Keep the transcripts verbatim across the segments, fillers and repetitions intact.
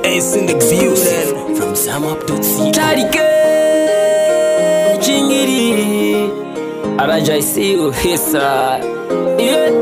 Ace in the building. From Sam up to C. Tarike Chingiri Araja see you hisa. Yeah.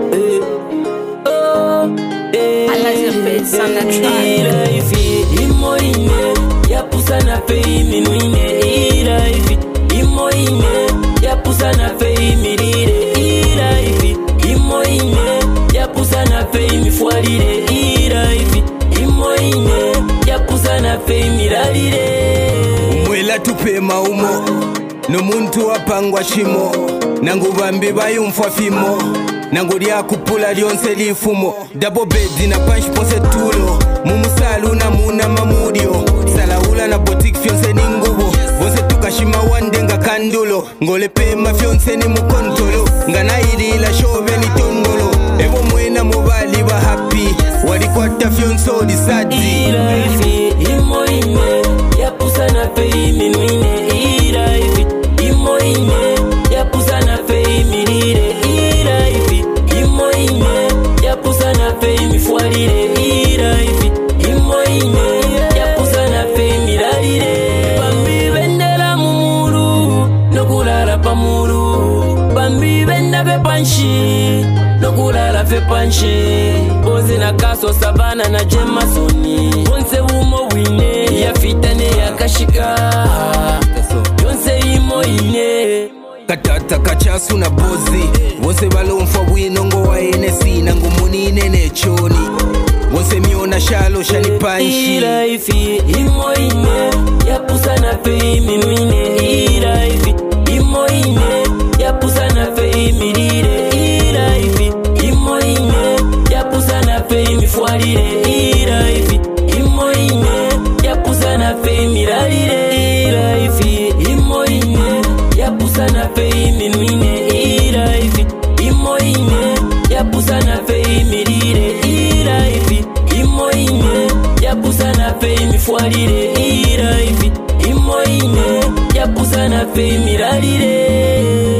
Oh. I like the beats on the track. Iraifi imoine yapusa na fei minuine. Iraifi imoine yapusa na fei mirire. Iraifi imoine yapusa na fei mifuarire. Iraifi imoine yapusa na fei mirarire. Umwela tupe maumo no muntu apangwa shimo nangu bambi bayumfa fimo nangu lya kupula lyonse lifumo double bed na punch ponse tulo mumusalu na muna mamudio salaula na boutique fyonse ni ngubo bonse tukashima wandenga kandulo ngole pema fyonse ni mukontolo ngana ilila shove ni tondolo ebo mwena mobali ba happy walikwata fyonso di sadi. Iraifi imoine yapusa na fei minuine. Iraifi imoine yapusa na fei mirire. Iraifi imoine yapusa na fei mifuarire. Iraifi imoine yapusa na fei mirarire. Bambi bendera mumuru nokulala pamuru. Bambi benda fe panshi nokulala fe panshi. Oze na kaso savana na jemasoni. Onse umo wine yafitane yakashika. Yonse imo ine katata kachasu na bozi wonse balomfa bwino ngo wa N S nangu munine nechoni wonse miona shalo shani panshi. Iraifi imoine yapusa na fei minuine. Iraifi imoine yapusa na fei mirire. Iraifi imoine yapusa na fei mifuarire. Iraifi imoine yapusa na fei mirarire. Iraifi imoine yapusa na fei minuine. Iraifi imoine yapusa na fei mirire. Iraifi imoine yapusa na fei mifuarire. Iraifi imoine yapusa na fei mirarire.